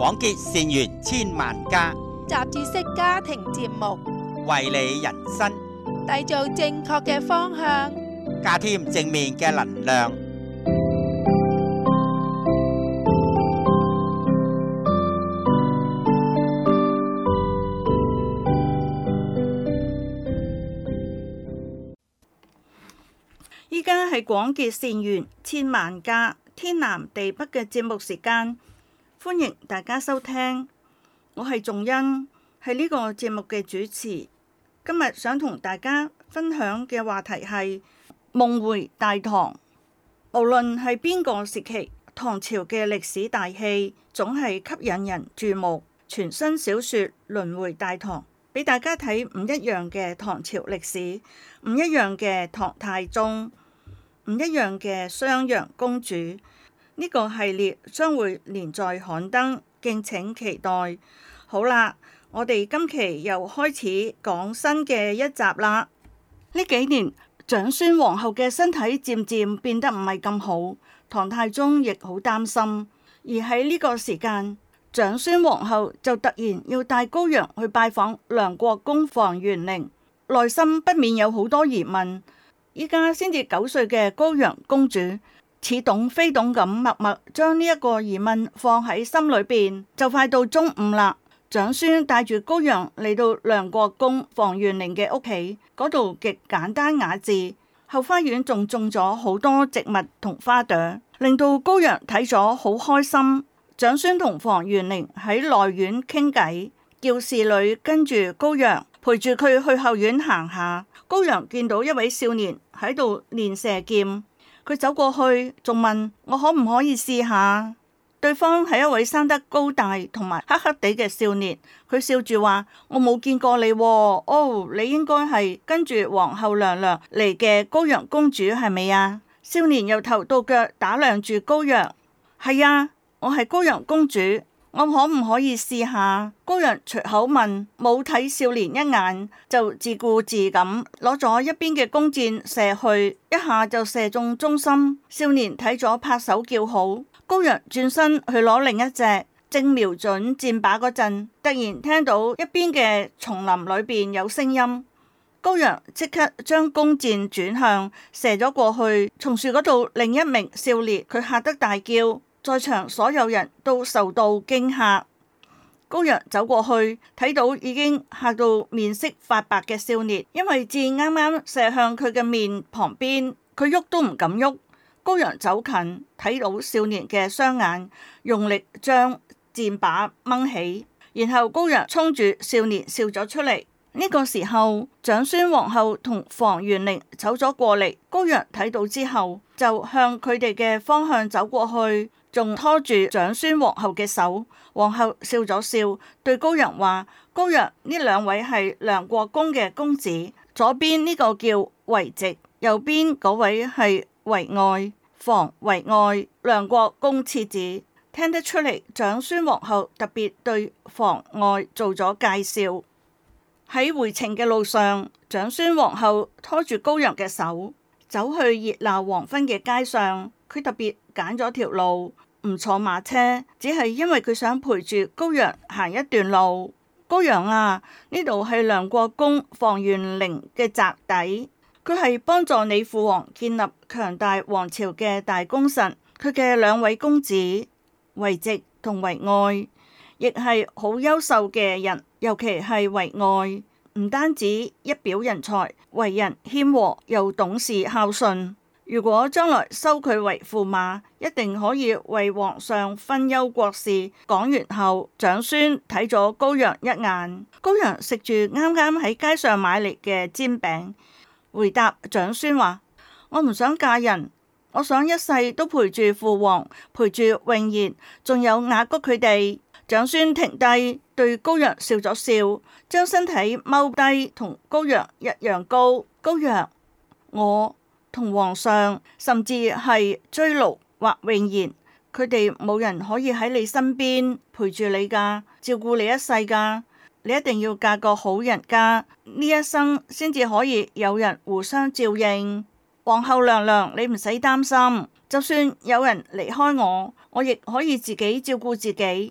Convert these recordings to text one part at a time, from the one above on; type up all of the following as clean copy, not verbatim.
廣結善緣千萬家， 雜誌式家庭節目， 為你人生締造正確嘅方向， 加添正面嘅能量。 依家係廣結善緣千萬家天南地北嘅節目時間，歡迎大家收聽。我係仲恩，係呢個節目嘅主持。今日想同大家分享嘅話題係夢回大唐。無論係邊個時期，唐朝嘅歷史大戲總係吸引人注目。全新小說《輪回大唐》俾大家睇唔一樣嘅唐朝歷史，唔一樣嘅唐太宗，唔一樣嘅襄陽公主。呢個系列將會連載刊登，敬請期待。好啦，我哋今期又開始講新嘅一集啦。呢幾年長孫皇后嘅身體漸漸變得唔係咁好，唐太宗亦好擔心。而喺呢個時間，長孫皇后就突然要帶高陽去拜訪涼國公房玄齡，內心不免有好多疑問。依家先至9歲嘅高陽公主，似懂非懂咁默默將呢一個疑問放喺心裏邊。就快到中午啦，長孫帶住高陽嚟到涼國公房玄齡嘅屋企，嗰度極簡單雅致，後花園仲種咗好多植物同花朵，令到高陽睇咗好開心。長孫同房玄齡喺內院傾偈，叫侍女跟住高陽陪住佢去後院行下。高陽見到一位少年喺度練射劍，佢走過去仲問我可唔可以試下。對方係一位生得高大同埋黑黑地嘅少年，佢笑住話：我冇見過你喎，哦，你應該係跟住皇后娘娘嚟嘅高陽公主係咪啊？少年由頭到腳打量住高陽，係啊，我係高陽公主，我可唔可以試下？高陽隨口問，冇睇少年一眼，就自顧自咁攞咗一邊嘅弓箭射去，一下就射中中心。少年睇咗拍手叫好。高陽轉身去攞另一隻，正瞄準箭靶嗰陣，突然聽到一邊嘅叢林裏邊有聲音。高陽即刻將弓箭轉向射咗過去，松樹嗰度另一名少年佢嚇得大叫，在場所有人都受到驚嚇。高陽走過去，睇到已經嚇到面色發白嘅少年，因為箭啱啱射向佢嘅面旁邊，佢喐都唔敢喐。高陽走近，睇到少年嘅雙眼，用力將箭靶掹起，然後高陽衝住少年笑咗出嚟。呢個時候，長孫皇后同房玄齡走咗過嚟，高陽睇到之後，就向佢哋嘅方向走過去，仲拖住長孫皇后嘅手。皇后笑咗笑，對高陽話：高陽，呢兩位係涼國公嘅公子，左邊呢個叫遺直，右邊嗰位係遺愛，房遺愛，涼國公次子。聽得出嚟，長孫皇后特別對房愛做咗介紹。喺回程嘅路上，長孫皇后拖住高陽嘅手，走去熱鬧黃昏嘅街上。佢特別揀咗條路，唔坐馬車，只係因為佢想陪住高陽行一段路。高陽啊，呢度係涼國公房玄齡嘅宅邸。佢係幫助你父王建立強大王朝嘅大功臣，佢嘅兩位公子遺直同遺愛，亦係好優秀嘅人，尤其係遺愛，唔單止一表人才，為人謙和又懂事孝順。如果將來收佢為駙馬，一定可以為皇上分憂國事。講完後，長孫睇咗高陽一眼，高陽食住啱啱喺街上買嚟嘅煎餅，回答長孫話：我唔想嫁人，我想一世都陪住父王，陪住永賢，仲有雅谷佢哋。長孫停低，對高陽笑咗笑，將身體踎低同高陽一樣高。高陽，我同皇上，甚至係追奴或永賢，佢哋冇人可以喺你身邊陪住你噶，照顧你一世噶。你一定要嫁個好人家，呢一生先至可以有人互相照應。皇后娘娘，你唔使擔心，就算有人離開我，我亦可以自己照顧自己。高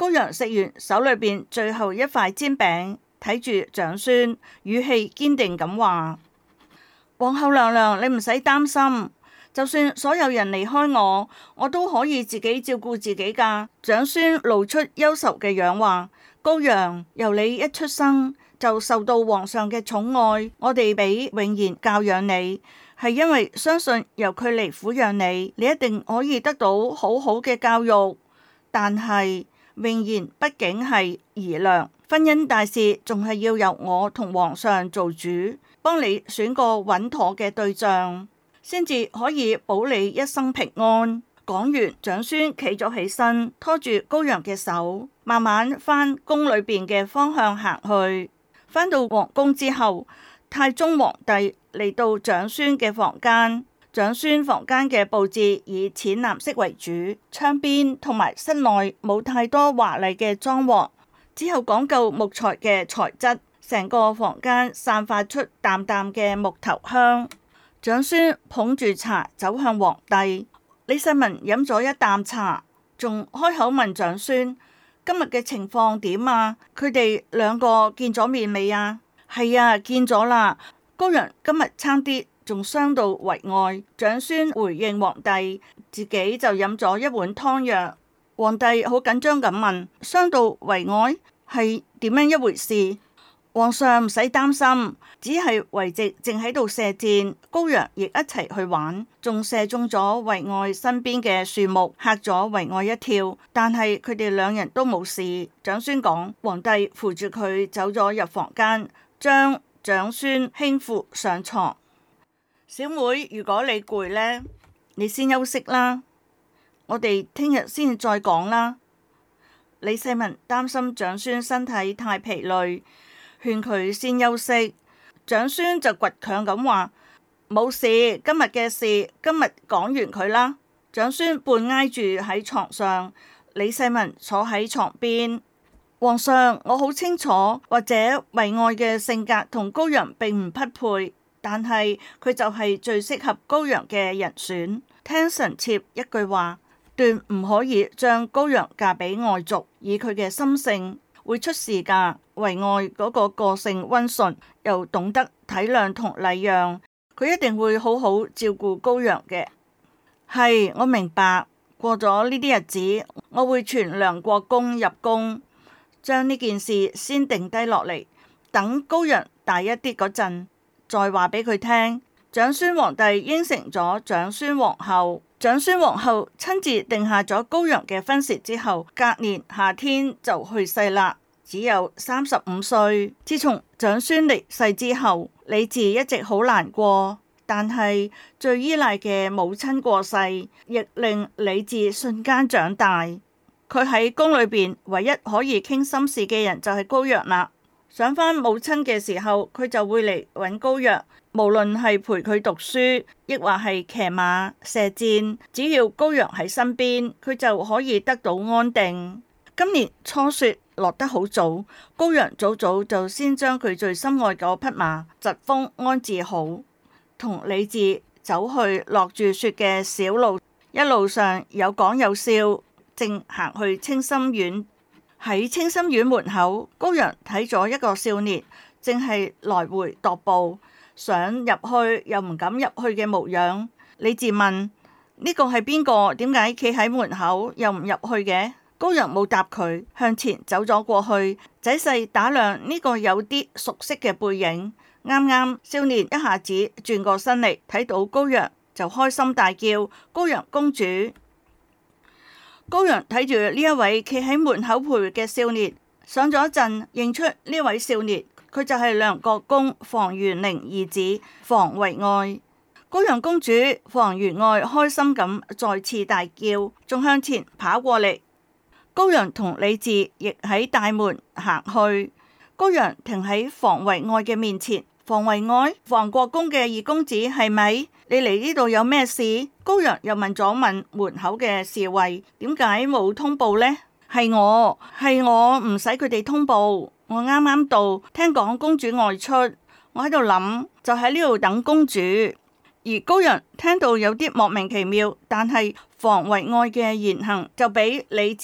高陽食完手裏邊最後一塊煎餅，睇住長孫，語氣堅定咁話：皇后娘娘，你唔使擔心，就算所有人離開我都可以自己照顧自己噶。長孫露出憂愁嘅樣話：高陽，由你一出生就受到皇上嘅寵愛，我哋俾永賢教養你，係因為相信由佢嚟撫養你，你一定可以得到好好嘅教育。但係永賢畢竟係兒娘，婚姻大事仲係要由我同皇上做主，幫你選個穩妥嘅對象，先至可以保你一生平安。講完，長孫企咗起身，拖住高陽嘅手，慢慢返宮裏邊嘅方向行去。返到皇宮之後，太宗皇帝嚟到長孫嘅房間。長孫房間嘅佈置以淺藍色為主，窗邊同埋室內冇太多華麗嘅裝潢，只有講究木材嘅材質。成個房間散發出淡淡嘅木頭香。長孫捧住茶走向皇帝，李世民飲咗一啖茶，仲開口問長孫：今日嘅情況點啊？佢哋兩個見咗面未啊？係啊，見咗啦。高陽今日差啲仲傷到圍外。長孫回應皇帝，自己就飲咗一碗湯藥。皇帝好緊張咁問：傷到圍外係點樣一回事？皇上唔使擔心，只係遺直正喺度射箭，高陽亦一齊去玩，仲射中咗圍外身邊嘅樹木，嚇咗圍外一跳。但係佢哋兩人都冇事。長孫講，皇帝扶住佢走咗入房間，將長孫輕扶上床。小妹，如果你攰呢，你先休息啦，我哋聽日先再講啦。李世民擔心長孫身體太疲累，勸佢先休息。長孫就倔強咁話：冇事，今日嘅事今日講完佢啦。長孫半挨住喺床上，李世民坐喺床邊。皇上，我好清楚，或者遺愛嘅性格同高陽並唔匹配，但係佢就係最適合高陽嘅人選。聽臣妾一句話，斷唔可以將高陽嫁俾外族，以佢嘅心性會出事噶。遺愛嗰個個性溫順，又懂得體諒同禮讓，佢一定會好好照顧高陽嘅。係，我明白。過咗呢啲日子，我會傳梁國公入宮，將呢件事先定低落嚟，等高陽大一啲嗰陣再話俾佢聽。長孫皇帝應承咗長孫皇后，長孫皇后親自定下咗高陽嘅婚事之後，隔年夏天就去世啦，只有35歲。自從長孫離世之後，李治一直好難過，但係最依賴嘅母親過世，亦令李治瞬間長大。佢喺宮裏邊唯一可以傾心事嘅人就係高陽啦。想返母親嘅時候，佢就會嚟揾高陽，無論係陪佢讀書，亦或係騎馬射箭，只要高陽喺身邊，佢就可以得到安定。今年初雪落得好早，高陽早早就先將佢最心愛嗰匹馬疾風安置好，同李治走去落住雪嘅小路，一路上有講有笑，正行去清心院。喺清心院門口，高陽睇咗一個少年，正係來回踱步，想入去又唔敢入去嘅模樣。李治問：呢個係邊個？點解企喺門口又唔入去嘅？高陽冇答佢，向前走咗過去，仔細打量呢個有啲熟悉嘅背影。啱啱少年一下子轉過身嚟，睇到高陽就開心大叫：高陽公主！高陽睇住呢一位企喺門口陪嘅少年，想咗一陣，認出呢位少年，佢就係梁國公房玄齡二子房遺愛。高陽公主！房玄愛開心咁再次大叫，仲向前跑過嚟。高陽同李治亦喺大門行去。高陽停喺房遺愛嘅面前。房遺愛，房國公嘅二公子係咪？你嚟呢度有咩事？高陽又問咗問門口嘅侍衛，點解冇通報呢？係我唔使佢哋通報，我啱啱到，聽講公主外出，我喺度諗就喺呢度等公主。而高陽聽到有啲莫名其妙，但係房遺愛嘅言行就俾李治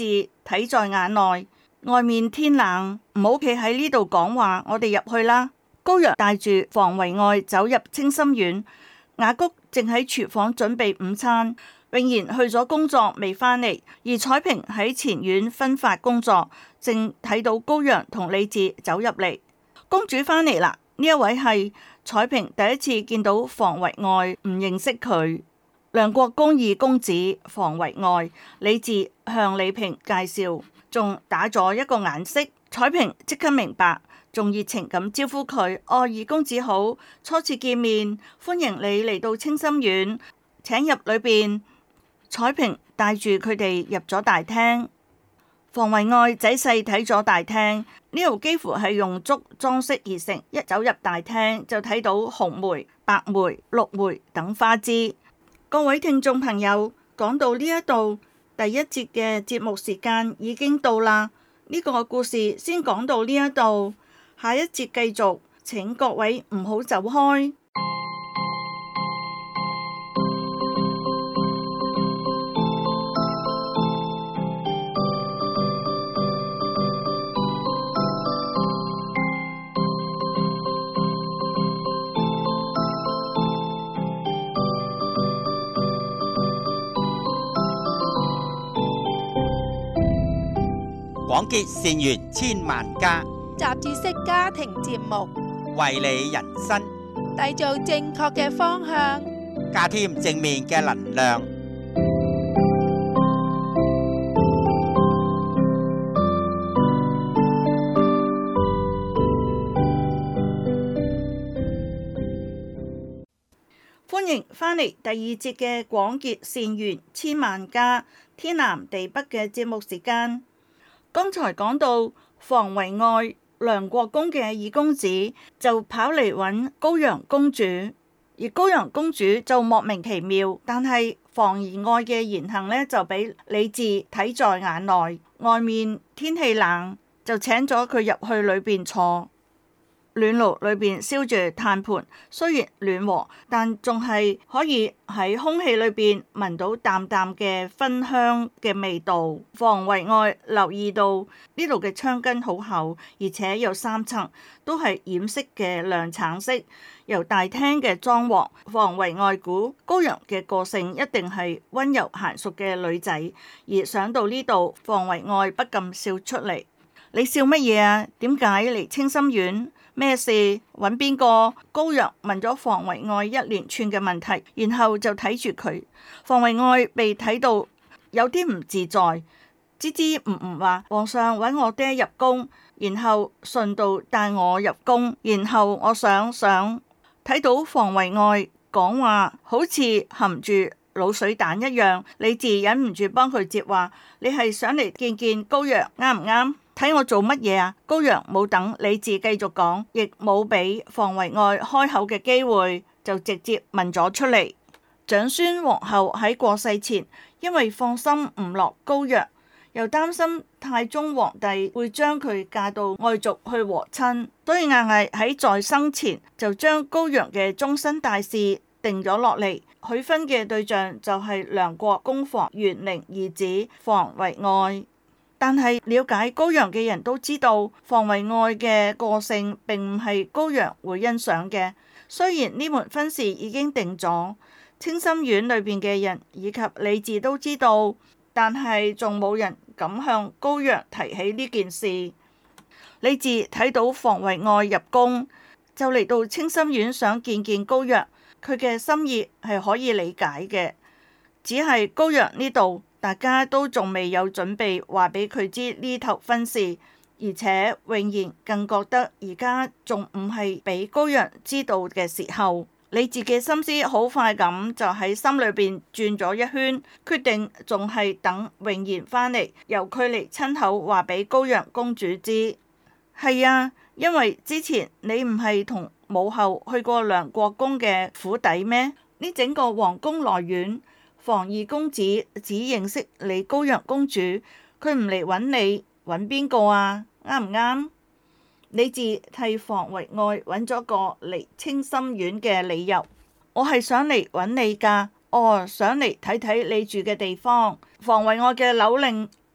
睇在眼內。外面天冷，唔好企喺呢度講話，我哋入去啦。高陽帶住房維愛走入清心院，雅谷正喺廚房準備午餐。永賢去咗工作未返嚟，而彩萍喺前院分發工作，正睇到高陽同李治走入嚟。公主返嚟啦！呢一位係彩萍第一次見到房維愛，唔認識佢。梁國公二公子房維愛，李治向李萍介紹，仲打咗一個眼色。彩萍即刻明白，仲熱情咁招呼佢。哦，二公子好，初次見面，歡迎你嚟到清心院，請入裏邊。彩萍帶住佢哋入咗大廳，房維愛仔細睇咗大廳，呢度幾乎係用竹裝飾而成。一走入大廳就睇到紅梅、白梅、綠梅等花枝。各位聽眾朋友，講到呢一度，第一節嘅節目時間已經到啦。呢個故事先講到呢一度，下一節繼續，請各位唔好走開。 廣結善緣千萬家， 雜誌式家庭節目， 為你人生締造正確嘅方向， 加添正面嘅能量。 歡迎返嚟第二節嘅廣結善緣千萬家，天南地北嘅節目時間。剛才講到房維愛梁國公嘅二公子就跑嚟揾高陽公主，而高陽公主就莫名其妙，但係房宜愛嘅言行呢，就俾李治睇在眼內。外面天氣冷，就請咗佢入去裏邊坐。暖爐裏邊燒住炭盤，雖然暖和，但仲係可以喺空氣裏邊聞到淡淡嘅芬香嘅味道。房維愛留意到呢度嘅窗根好厚，而且有3層，都係染色嘅亮橙色。由大廳嘅裝潢，房維愛估高陽嘅個性一定係溫柔嫻淑嘅女仔，而想到呢度，房維愛不禁笑出嚟。你笑乜嘢啊？點解嚟清心院？咩事？揾邊個？高陽問咗房維愛一連串嘅問題，然後就睇住佢。房維愛被睇到有啲唔自在，支支吾吾話：皇上揾我爹入宮，然後順道帶我入宮，然後我想睇到房維愛講話好似含住滷水蛋一樣，李治忍唔住幫佢接話：你係想嚟見見高陽啱唔啱？睇我做乜嘢啊？高陽冇等李治繼續講，亦冇俾房維愛開口嘅機會，就直接問咗出嚟。長孫皇后喺過世前，因為放心唔落高陽，又擔心太宗皇帝會將佢嫁到外族去和親，所以硬係喺在生前就將高陽嘅終身大事定咗落嚟。許婚嘅對象就係梁國公房玄齡兒子房維愛。但係了解高陽嘅人都知道，房維愛嘅個性並唔係高陽會欣賞嘅。雖然呢門婚事已經定咗，清心院裏邊嘅人以及李治都知道，但係仲冇人敢向高陽提起呢件事。李治睇到房維愛入宮，就嚟到清心院想見見高陽，佢嘅心意係可以理解嘅，只係高陽呢度，大家都仲未有準備話俾佢知呢頭婚事，而且永賢更覺得而家仲唔係俾高陽知道嘅時候。李治嘅心思好快咁就喺心裏邊轉咗一圈，決定仲係等永賢返嚟，由佢嚟親口話俾高陽公主知。係啊，因為之前你唔係同母后去過梁國公嘅府邸咩？呢整個皇宮內院，房二公子只認識你高陽公主，佢唔嚟揾你，揾邊個啊？啱唔啱？李治替房維愛揾咗個嚟清心院嘅理由，我係想嚟揾你㗎。哦，想嚟睇睇你住嘅地方。房維愛嘅扭擰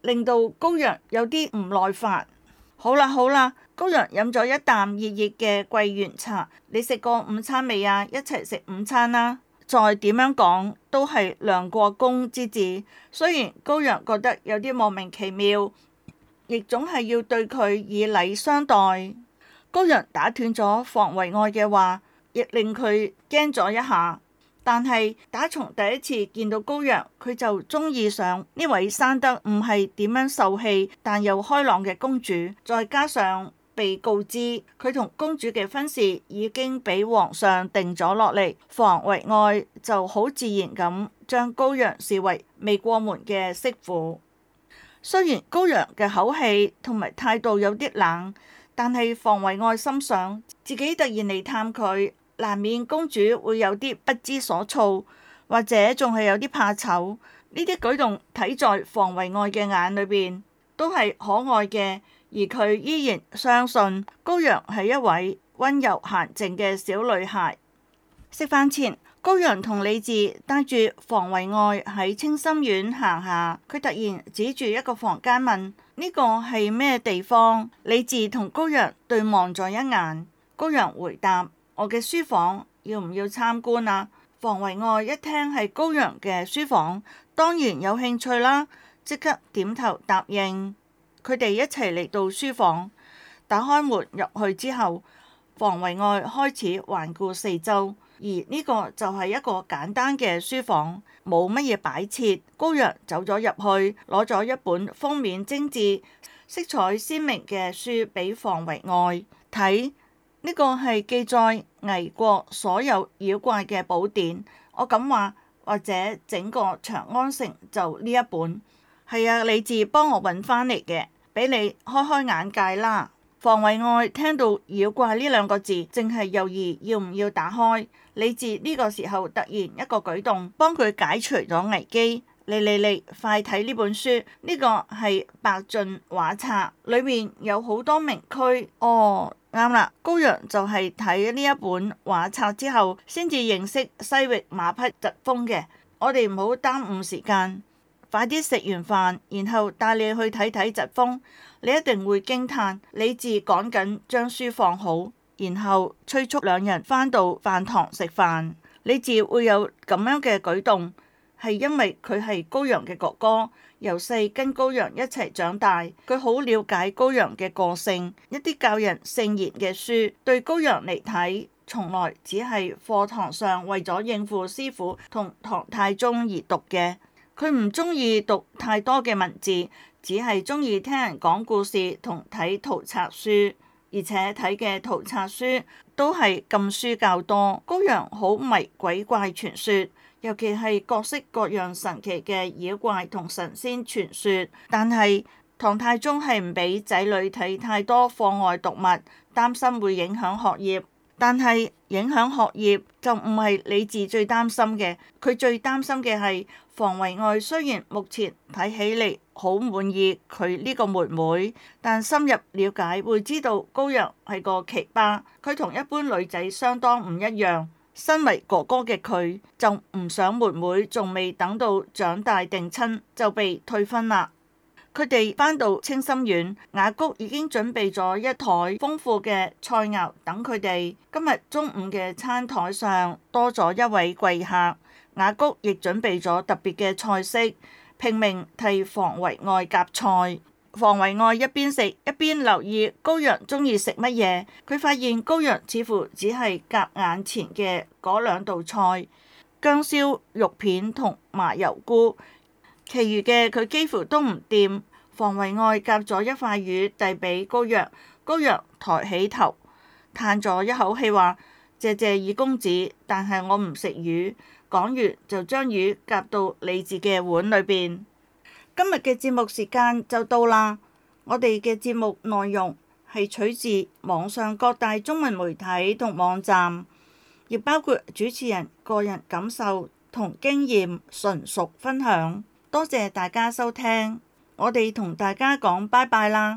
令到高陽有啲唔耐煩。好啦好啦，高陽飲咗一啖熱熱嘅桂圓茶，你食過午餐未啊？一齊食午餐啦！再點樣講都係梁國公之子，雖然高陽覺得有啲莫名其妙，亦總係要對佢以禮相待。高陽打斷咗房維愛嘅話，亦令佢驚咗一下。但係打從第一次見到高陽，佢就中意上呢位生得唔係點樣受氣但又開朗嘅公主，再加上被告知佢同公主嘅婚事已經俾皇上定咗落嚟，房維愛就好自然咁將高陽視為未過門嘅媳婦。雖然高陽嘅口氣同埋態度有啲冷，但係房維愛心想自己突然嚟探佢，難免公主會有啲不知所措，或者仲係有啲怕醜。呢啲舉動睇在房維愛嘅眼裏邊都係可愛嘅，而佢依然相信高陽係一位溫柔嫻靜嘅小女孩。食飯前，高陽同李治帶住房維愛喺清心院行下，佢突然指住一個房間問：呢個係咩地方？李治同高陽對望咗一眼，高陽回答：我嘅書房，要唔要參觀啊？房維愛一聽係高陽嘅書房，當然有興趣啦，即刻點頭答應。佢哋一齊嚟到書房，打開門入去之後，房維愛開始環顧四周，而呢個就係一個簡單嘅書房，冇乜嘢擺設。高陽走咗入去，攞咗一本封面精緻、色彩鮮明嘅書俾房維愛睇。呢個係記載魏國所有妖怪嘅寶典，我咁話，或者整個長安城就呢一本。係啊，李治幫我揾翻嚟嘅，俾你開開眼界啦。房維愛聽到妖怪呢兩個字，淨係猶豫要唔要打開。李治呢個時候突然一個舉動，幫佢解除咗危機。嚟，快睇呢本書，呢個係白晉畫冊，裏面有好多名區。哦，啱啦，高陽就係睇呢一本畫冊之後，先至認識西域馬匹疾風嘅。我哋唔好耽誤時間，快啲食完飯，然後帶你去睇睇疾風，你一定會驚嘆。李治趕緊將書放好，然後催促兩人返到飯堂食飯。李治會有咁樣嘅舉動，係因為佢係高陽嘅哥哥，由細跟高陽一齊長大，佢好了解高陽嘅個性。一啲教人聖賢嘅書，對高陽嚟睇，從來只係課堂上為咗應付師傅同唐太宗而讀嘅。佢唔中意讀太多嘅文字，只係中意聽人講故事同睇圖冊書，而且睇嘅圖冊書都係禁書較多。高陽好迷鬼怪傳說，尤其係各式各樣神奇嘅妖怪同神仙傳說，但係唐太宗係唔俾仔女睇太多課外讀物，擔心會影響學業。但係影響學業就唔係李治最擔心嘅，佢最擔心嘅係房維愛雖然目前睇起嚟好滿意佢呢個妹妹，但深入了解會知道高陽係個奇葩，佢同一般女仔相當唔一樣。身為哥哥嘅佢就唔想妹妹仲未等到長大定親就被退婚啦。佢哋返到清心院，雅谷已經準備咗一枱豐富嘅菜肴等佢哋。今日中午嘅餐枱上多咗一位貴客，雅谷亦準備咗特別嘅菜式，拼命替房維愛夾菜。房維愛一邊食一邊留意高陽中意食乜嘢，佢發現高陽似乎只係夾眼前嘅嗰兩道菜，薑燒肉片同麻油菇，其餘嘅佢幾乎都唔掂。房維愛夾咗一塊魚遞俾高陽，高陽抬起頭嘆咗一口氣話：謝謝二公子，但係我唔食魚。講完就將魚夾到李治嘅碗裏邊。今日嘅節目時間就到啦，我哋嘅節目內容係取自網上各大中文媒體同網站，亦包括主持人個人感受同經驗純屬分享。多謝大家收聽，我哋同大家講拜拜啦。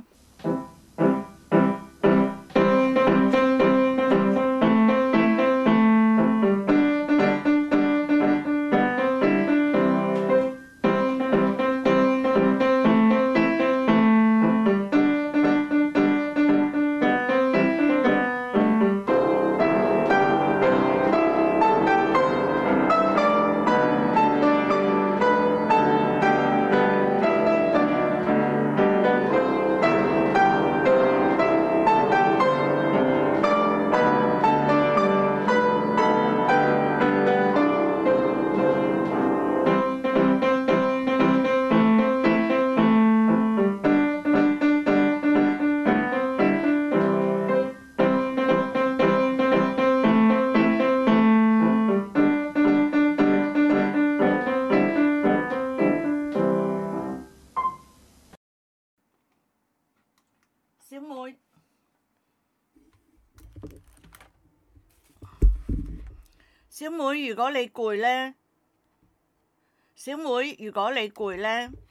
小妹，小妹，如果你攰呢？小妹，如果你攰呢？